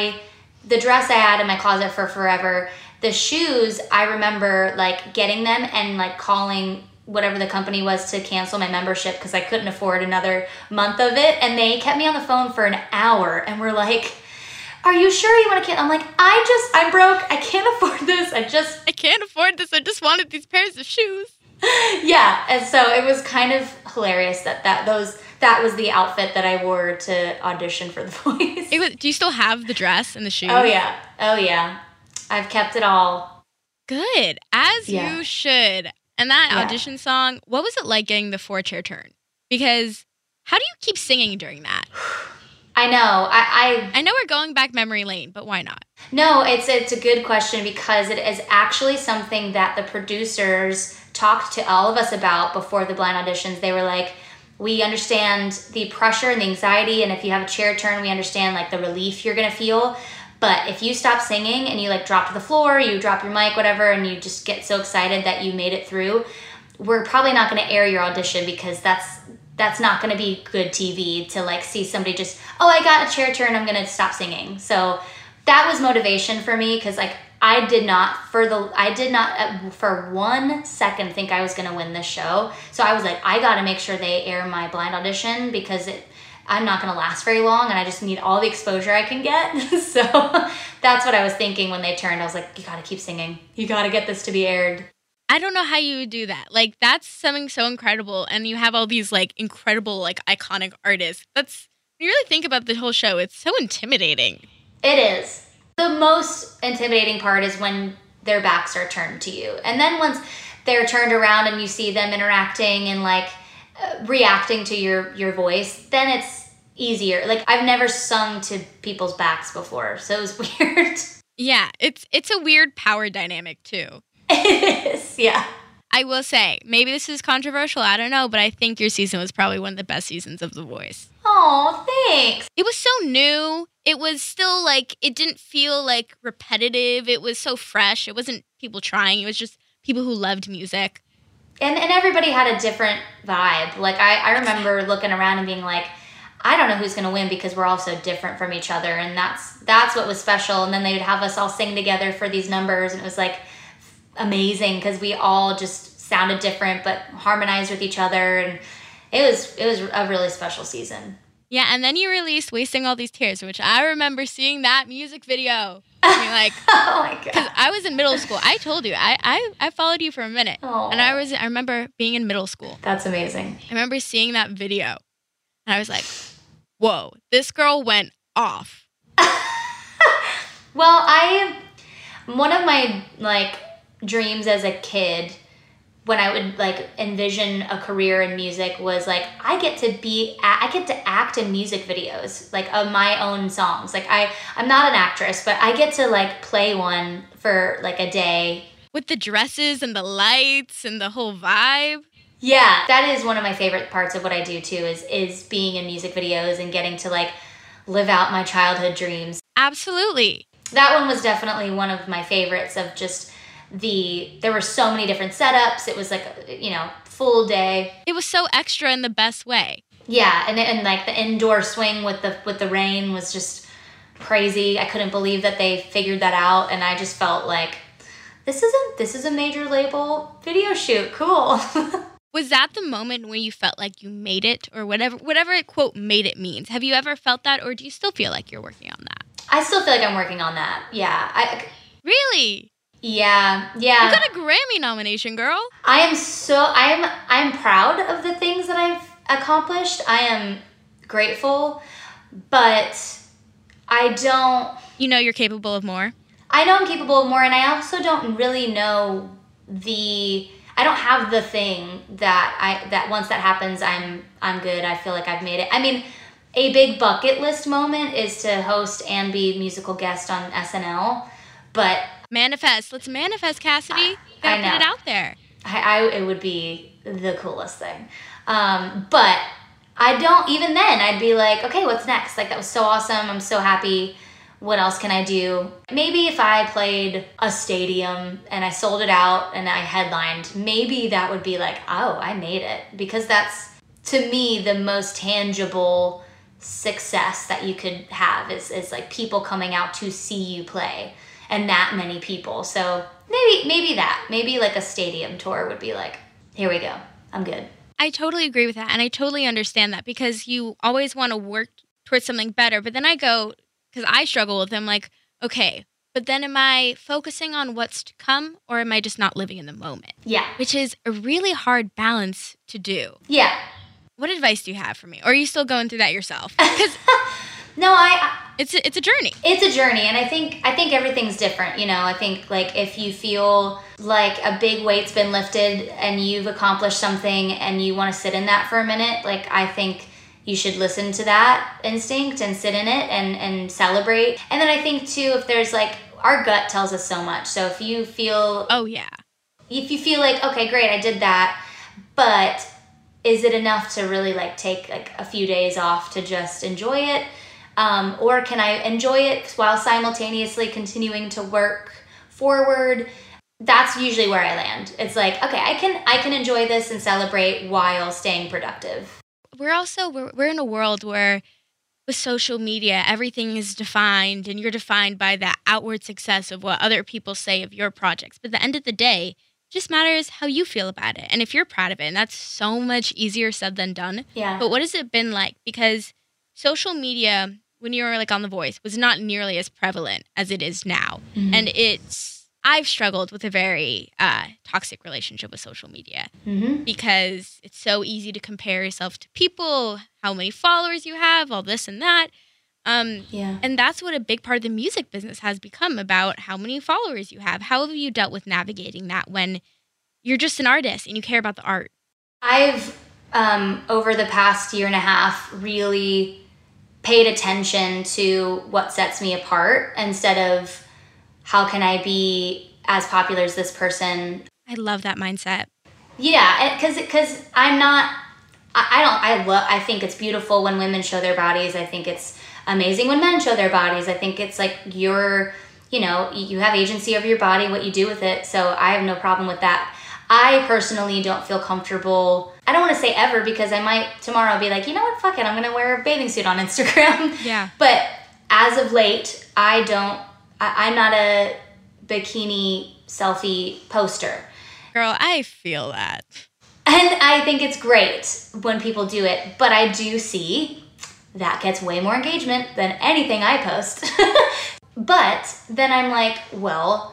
the dress I had in my closet for forever, the shoes, I remember like getting them and like calling whatever the company was to cancel my membership because I couldn't afford another month of it. And they kept me on the phone for an hour and were like, are you sure you want to cancel? I'm like, I'm broke. I can't afford this. I can't afford this. I just wanted these pairs of shoes. Yeah. And so it was kind of hilarious that was the outfit that I wore to audition for The Voice. Do you still have the dress and the shoes? Oh yeah. I've kept it all. Good. As you should. And that audition song, what was it like getting the 4-chair turn? Because how do you keep singing during that? I know. I know we're going back memory lane, but why not? No, it's a good question because it is actually something that the producers talked to all of us about before the blind auditions. They were like, we understand the pressure and the anxiety, and if you have a chair turn, we understand like the relief you're gonna feel. But if you stop singing and you like drop to the floor, you drop your mic, whatever, and you just get so excited that you made it through, we're probably not gonna air your audition because that's not going to be good TV to like see somebody just, oh, I got a chair turn, I'm going to stop singing. So that was motivation for me because like I did not for 1 second think I was going to win this show. So I was like, I got to make sure they air my blind audition because I'm not going to last very long and I just need all the exposure I can get. So that's what I was thinking when they turned. I was like, you got to keep singing. You got to get this to be aired. I don't know how you would do that. Like, that's something so incredible. And you have all these, like, incredible, like, iconic artists. When you really think about the whole show, it's so intimidating. It is. The most intimidating part is when their backs are turned to you. And then once they're turned around and you see them interacting and like reacting to your voice, then it's easier. Like I've never sung to people's backs before, so it was weird. Yeah, it's a weird power dynamic too. It is, yeah. I will say, maybe this is controversial, I don't know, but I think your season was probably one of the best seasons of The Voice. Oh, thanks. It was so new. It was still like, it didn't feel like repetitive. It was so fresh. It wasn't people trying. It was just people who loved music. And everybody had a different vibe. Like I remember looking around and being like, I don't know who's going to win because we're all so different from each other. And that's what was special. And then they would have us all sing together for these numbers. And it was like amazing because we all just sounded different but harmonized with each other. And it was a really special season. Yeah, and then you released Wasting All These Tears, which I remember seeing that music video. I mean, like, oh my God. Because I was in middle school. I told you, I followed you for a minute. Aww. And I remember being in middle school. That's amazing. I remember seeing that video. And I was like, whoa, this girl went off. Well, one of my, like, dreams as a kid when I would like envision a career in music was like, I get to act in music videos, like of my own songs. Like I'm not an actress, but I get to like play one for like a day. With the dresses and the lights and the whole vibe. Yeah, that is one of my favorite parts of what I do too, is being in music videos and getting to like live out my childhood dreams. Absolutely. That one was definitely one of my favorites of just there were so many different setups. It was like, full day. It was so extra in the best way. Yeah, and like the indoor swing with the rain was just crazy. I couldn't believe that they figured that out, and I just felt like this is a major label video shoot. Cool. Was that the moment when you felt like you made it, or whatever quote made it means? Have you ever felt that, or do you still feel like you're working on that? I still feel like I'm working on that. Yeah. Really? Yeah. You got a Grammy nomination, girl. I'm proud of the things that I've accomplished. I am grateful, but I don't... You know you're capable of more? I know I'm capable of more, and I also don't really know I don't have the thing that once that happens, I'm good. I feel like I've made it. I mean, a big bucket list moment is to host and be musical guest on SNL, but... Manifest. Let's manifest, Cassidy. Gotta put it out there. It would be the coolest thing. But I don't, even then, I'd be like, okay, what's next? Like, that was so awesome. I'm so happy. What else can I do? Maybe if I played a stadium and I sold it out and I headlined, maybe that would be like, oh, I made it. Because that's, to me, the most tangible success that you could have is like people coming out to see you play. And that many people. So maybe like a stadium tour would be like, here we go. I'm good. I totally agree with that. And I totally understand that because you always want to work towards something better. But then I go, because I struggle with them, like, okay, but then am I focusing on what's to come or am I just not living in the moment? Yeah. Which is a really hard balance to do. Yeah. What advice do you have for me? Or are you still going through that yourself? No, It's a journey. It's a journey, and I think everything's different, I think, like, if you feel like a big weight's been lifted and you've accomplished something and you want to sit in that for a minute, like, I think you should listen to that instinct and sit in it and celebrate. And then I think, too, if there's, like, our gut tells us so much. So if you feel... Oh, yeah. If you feel like, okay, great, I did that, but is it enough to really, like, take, like, a few days off to just enjoy it? Or can I enjoy it while simultaneously continuing to work forward? That's usually where I land. It's like, okay, I can enjoy this and celebrate while staying productive. We're in a world where with social media, everything is defined and you're defined by the outward success of what other people say of your projects. But at the end of the day, it just matters how you feel about it. And if you're proud of it, and that's so much easier said than done. Yeah. But what has it been like? Because social media... when you were like on The Voice was not nearly as prevalent as it is now. Mm-hmm. And I've struggled with a very toxic relationship with social media because it's so easy to compare yourself to people, how many followers you have, all this and that. And that's what a big part of the music business has become, about how many followers you have. How have you dealt with navigating that when you're just an artist and you care about the art? I've, over the past year and a half, really paid attention to what sets me apart instead of how can I be as popular as this person. I love that mindset. Yeah, because I'm not, I think it's beautiful when women show their bodies. I think it's amazing when men show their bodies. I think it's like you have agency over your body, what you do with it. So I have no problem with that. I personally don't feel comfortable. I don't want to say ever, because I might tomorrow be like, you know what, fuck it, I'm going to wear a bathing suit on Instagram. Yeah. But as of late, I'm not a bikini selfie poster. Girl, I feel that. And I think it's great when people do it, but I do see that gets way more engagement than anything I post. But then I'm like, well,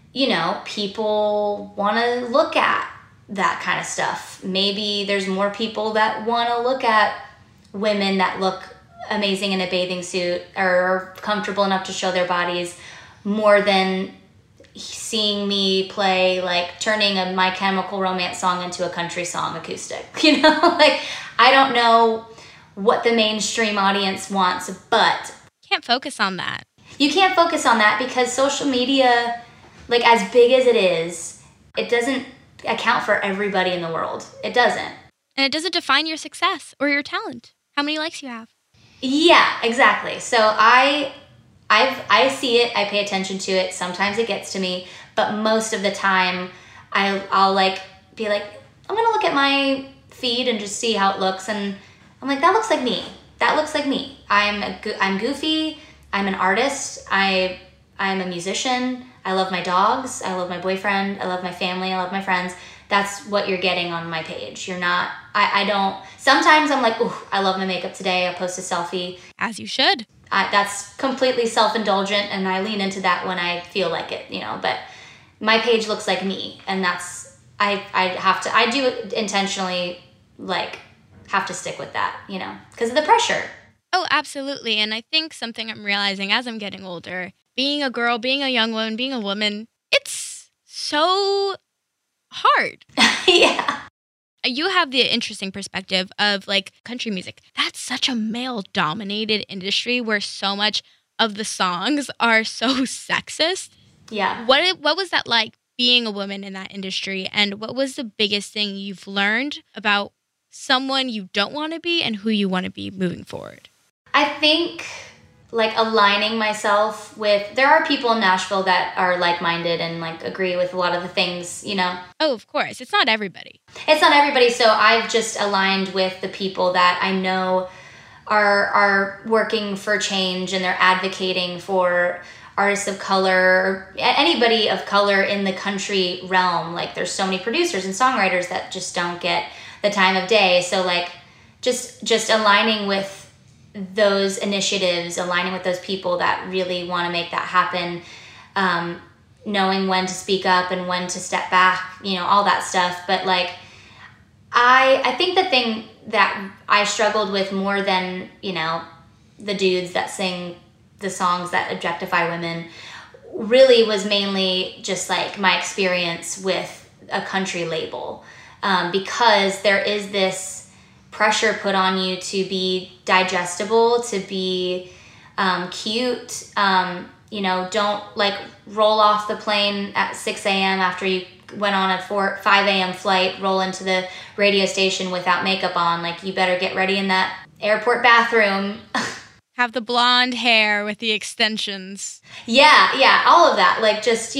people want to look at that kind of stuff. Maybe there's more people that want to look at women that look amazing in a bathing suit or are comfortable enough to show their bodies, more than seeing me play, like turning a My Chemical Romance song into a country song acoustic. Like, I don't know what the mainstream audience wants, but can't focus on that. You can't focus on that because social media, like as big as it is, it doesn't account for everybody in the world. It doesn't. And it doesn't define your success or your talent, how many likes you have. Yeah, exactly. So I see it, I pay attention to it. Sometimes it gets to me, but most of the time I'll like be like, I'm going to look at my feed and just see how it looks. And I'm like, that looks like me. That looks like me. I'm goofy. I'm an artist. I'm a musician. I love my dogs. I love my boyfriend. I love my family. I love my friends. That's what you're getting on my page. You're not, I don't, sometimes I'm like, ooh, I love my makeup today. I'll post a selfie. As you should. That's completely self-indulgent, and I lean into that when I feel like it, but my page looks like me, and that's, I do intentionally, like, have to stick with that, because of the pressure. Oh, absolutely. And I think something I'm realizing as I'm getting older, being a girl, being a young woman, being a woman, it's so hard. Yeah. You have the interesting perspective of like country music. That's such a male-dominated industry where so much of the songs are so sexist. Yeah. What was that like being a woman in that industry? And what was the biggest thing you've learned about someone you don't want to be and who you want to be moving forward? I think like aligning myself with, there are people in Nashville that are like-minded and like agree with a lot of the things, Oh, of course. It's not everybody. It's not everybody. So I've just aligned with the people that I know are working for change, and they're advocating for artists of color, anybody of color in the country realm. Like there's so many producers and songwriters that just don't get the time of day. So like just aligning with those initiatives, aligning with those people that really want to make that happen, knowing when to speak up and when to step back, all that stuff. But like, I think the thing that I struggled with more than, the dudes that sing the songs that objectify women really was mainly just like my experience with a country label, because there is this pressure put on you to be digestible, to be cute, don't like roll off the plane at 6 a.m. after you went on a 5 a.m. flight, roll into the radio station without makeup on. Like, you better get ready in that airport bathroom. Have the blonde hair with the extensions. Yeah, all of that. Like, just,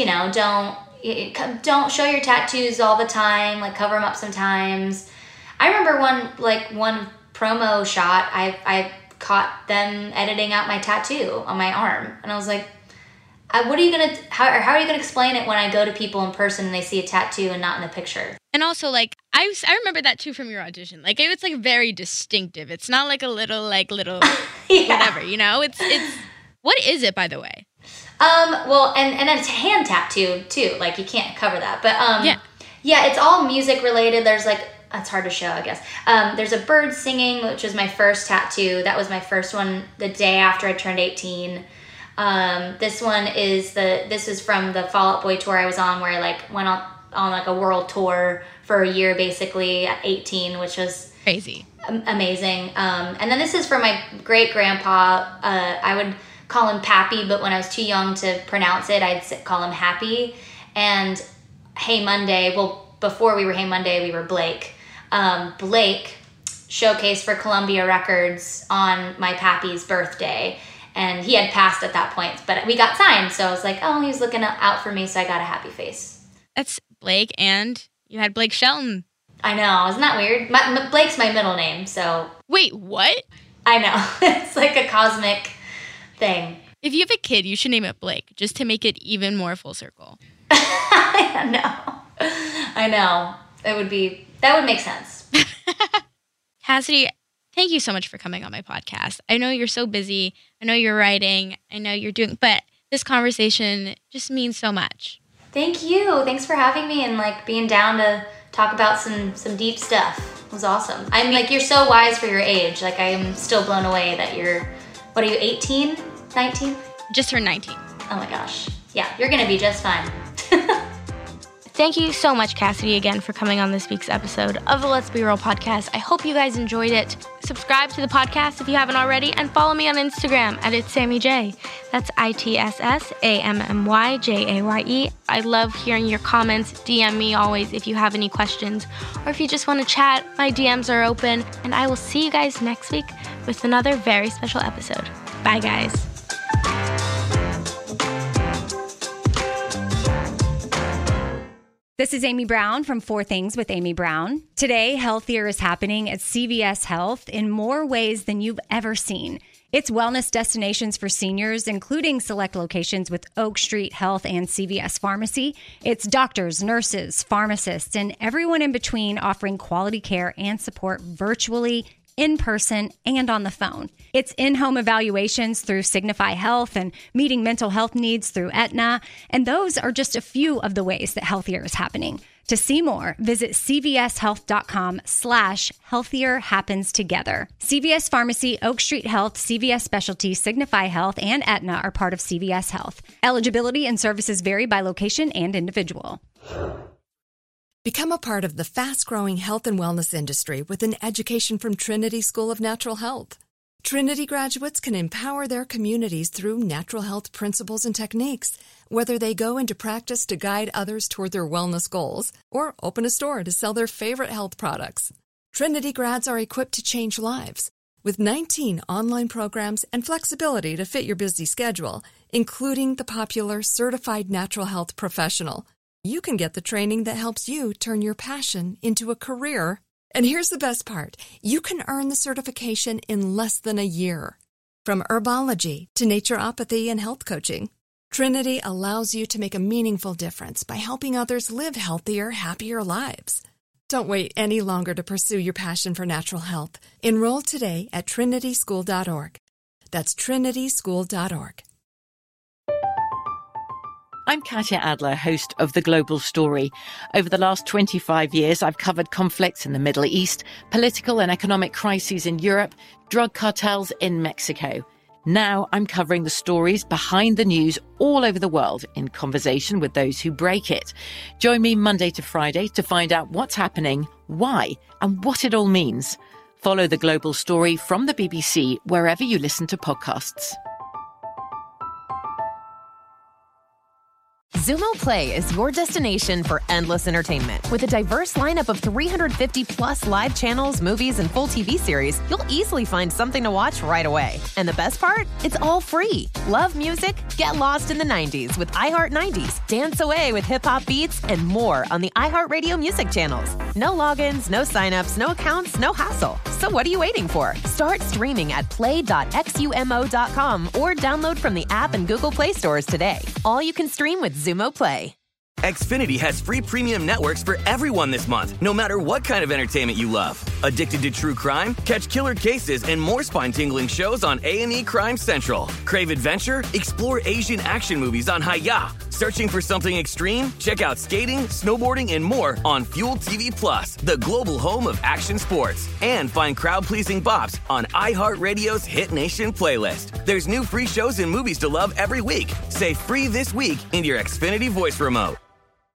don't show your tattoos all the time. Like, cover them up sometimes. I remember one promo shot, I caught them editing out my tattoo on my arm. And I was like, how are you going to explain it when I go to people in person and they see a tattoo and not in the picture? And also, like, I remember that too from your audition. Like, it's like very distinctive. It's not like a little yeah. whatever, it's, what is it, by the way? Well, and it's a hand tattoo too. Like, you can't cover that. But, yeah, it's all music related. There's like it's hard to show, I guess. There's a bird singing, which was my first tattoo. That was my first one the day after I turned 18. This one is this is from the Fall Out Boy tour I was on, where I like went on like a world tour for a year basically at 18, which was crazy, amazing. And then this is from my great grandpa. I would call him Pappy, but when I was too young to pronounce it, I'd call him Happy. And Hey Monday, well, before we were Hey Monday, we were Blake. Blake showcased for Columbia Records on my Pappy's birthday. And he had passed at that point, but we got signed. So I was like, oh, he's looking out for me. So I got a happy face. That's Blake, and you had Blake Shelton. I know. Isn't that weird? Blake's my middle name, so. Wait, what? I know. It's like a cosmic thing. If you have a kid, you should name it Blake, just to make it even more full circle. I know. That would make sense. Cassidy, thank you so much for coming on my podcast. I know you're so busy. I know you're writing. I know you're doing, but this conversation just means so much. Thank you. Thanks for having me and like being down to talk about some deep stuff. It was awesome. I'm like, you're so wise for your age. Like, I am still blown away that you're, what are you, 18, 19? Just turned 19. Oh my gosh. Yeah, you're going to be just fine. Thank you so much, Cassidy, again for coming on this week's episode of the Let's Be Real podcast. I hope you guys enjoyed it. Subscribe to the podcast if you haven't already, and follow me on Instagram at It's Sammy J. That's ITSSAMMYJAYE. I love hearing your comments. DM me always if you have any questions, or if you just want to chat. My DMs are open, and I will see you guys next week with another very special episode. Bye, guys. This is Amy Brown from 4 Things with Amy Brown. Today, healthier is happening at CVS Health in more ways than you've ever seen. It's wellness destinations for seniors, including select locations with Oak Street Health and CVS Pharmacy. It's doctors, nurses, pharmacists, and everyone in between offering quality care and support virtually, in person, and on the phone. It's in-home evaluations through Signify Health and meeting mental health needs through Aetna. And those are just a few of the ways that healthier is happening. To see more, visit cvshealth.com/healthier happens together. CVS Pharmacy, Oak Street Health, CVS Specialty, Signify Health, and Aetna are part of CVS Health. Eligibility and services vary by location and individual. Become a part of the fast-growing health and wellness industry with an education from Trinity School of Natural Health. Trinity graduates can empower their communities through natural health principles and techniques, whether they go into practice to guide others toward their wellness goals or open a store to sell their favorite health products. Trinity grads are equipped to change lives with 19 online programs and flexibility to fit your busy schedule, including the popular Certified Natural Health Professional. You can get the training that helps you turn your passion into a career. And here's the best part. You can earn the certification in less than a year. From herbology to naturopathy and health coaching, Trinity allows you to make a meaningful difference by helping others live healthier, happier lives. Don't wait any longer to pursue your passion for natural health. Enroll today at trinityschool.org. That's trinityschool.org. I'm Katya Adler, host of The Global Story. Over the last 25 years, I've covered conflicts in the Middle East, political and economic crises in Europe, drug cartels in Mexico. Now I'm covering the stories behind the news all over the world in conversation with those who break it. Join me Monday to Friday to find out what's happening, why, and what it all means. Follow The Global Story from the BBC wherever you listen to podcasts. Xumo Play is your destination for endless entertainment. With a diverse lineup of 350 plus live channels, movies, and full TV series, you'll easily find something to watch right away. And the best part? It's all free. Love music? Get lost in the 90s with iHeart 90s, dance away with hip-hop beats, and more on the iHeartRadio music channels. No logins, no signups, no accounts, no hassle. So what are you waiting for? Start streaming at play.xumo.com or download from the app and Google Play stores today. All you can stream with Xumo Play. Xfinity has free premium networks for everyone this month, no matter what kind of entertainment you love. Addicted to true crime? Catch killer cases and more spine-tingling shows on A&E Crime Central. Crave adventure? Explore Asian action movies on Hi-YAH. Searching for something extreme? Check out skating, snowboarding, and more on Fuel TV Plus, the global home of action sports. And find crowd-pleasing bops on iHeartRadio's Hit Nation playlist. There's new free shows and movies to love every week. Say free this week in your Xfinity voice remote.